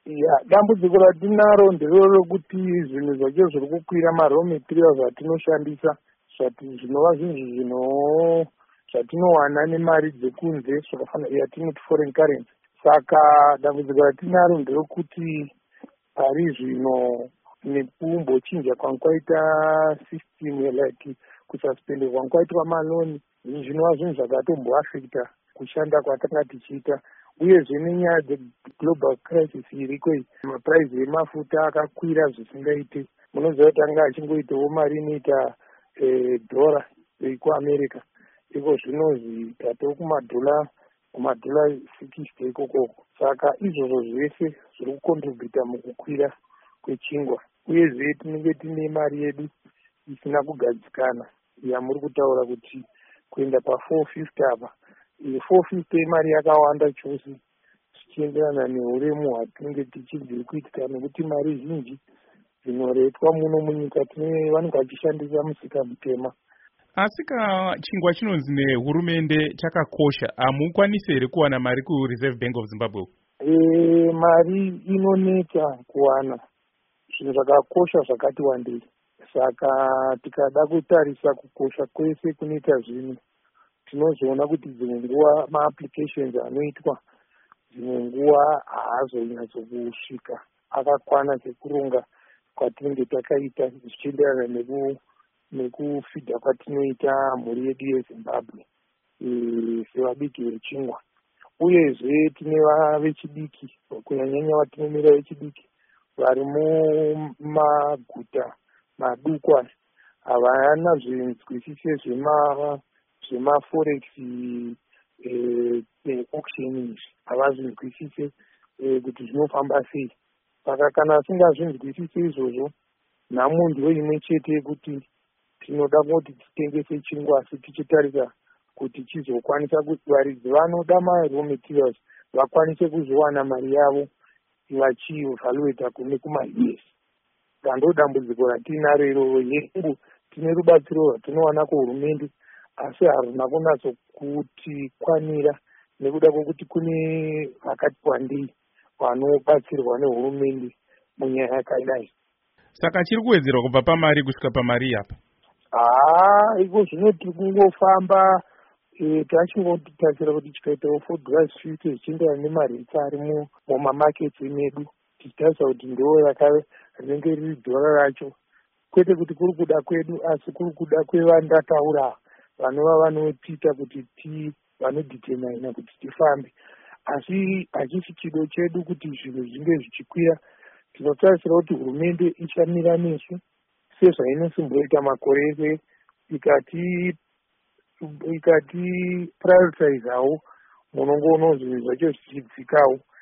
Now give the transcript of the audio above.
dambudziko ratinaro nderero rokuti zvinhu zvacho zviri kukwira maraw materials atinoshandisa zvinova zvinhu zvatinowana nemari dzekunze yatinoti foreign currency. Saka dambudziko ratinaro nderokuti pari zvino nekumbochinja kwangu kwaita system like kususpended kwangu kwaitwa maloni zvinova zvinhu zvakatomboafecta kushanda kwatanga tichiita, uyezve nenyaya dzeglobal crisis iriko iyi mapuraizi emafuta akakwira zvisingaite. Munoziva kuti anga achingoitawo mari inoita dhora kuamerica, iko zvinozvi tatoo kumadhola 60 ikoko. Saka izvozvo zvese zviri kukontributa mukukwira kwechingwa, uyezve tinenge tine mari yedu isina kugadzikana yamuri kutaura kuti kuenda pa450 apa. 450 imari yakawanda chose zvichienderana neuremu hwatinenge tichibviri kuitika, nekuti mari zhinji dzinoretwa muno munyika tine vanenge vachishandisa musika mutema. Asi chingwa chinonzi nehurumende chakakosha, hamukwanisi here kuwana mari kuReserve Bank of Zimbabwe? Mari inoneta kuwana, zvinhu zvakakosha zvakati wandei. Saka tikada kutarisa kukosha kwese kunoita zvinhu, tinozoona kuti dzimwe nguva maapplications anoitwa dzimwe nguva haazonyatsokusvika akakwana sekuronga kwatinenge takaita zvichienderana nekufidha kwatinoita mhuri yedu yeZimbabwe sevabiki vechingwa. Uyezve tine vechidiki, kunyanyanya vatinomira vechidiki vari mumaguta maduku aya havana zvinzwisise zvemaforex auction izvi, havazvinzwisise kuti zvinofamba sei. Saka kana asingazvinzwisise izvozvo, nhamo ndiyo imwe chete yekuti tinoda kuti titengese chingwa asi tichitarisa kuti chizokwanisa kuti varidzi vanoda maraw materials vakwanise kuzowana mari yavo vachivalueta kune kuma-US. Ndo dambudziko ratinaro iroro. Yengu tine rubatsiro rwatinowana kuhurumende asi haruna kunatsokuti kwanira, nekuda kwokuti kune vakati wandei vanobatsirwa nehurumende munyaya yakadai. Saka chiri kuwedzerwa kubva pamari kusvika pamari apa? Iko zvino tiri kungofamba tachingotarisira kuti chikaitawo $4.50 zvichienderana nemareti ari mumamaketi medu, tichitarisa kuti ndo rinenge riri dhora racho, kwete kuti kuri kuda kwedu asi kuri kuda kwevandataura vanova vanotiita kuti vanodhitermaina kuti tifambe. Asi hachisi chido chedu kuti zvinhu zvinge zvichikwira. Tinotarisira kuti hurumende ichamira nesu sezvainosimboita makore ese, ikati prioritizeawo munongoona zvinhu zvacho zvichidzikawo.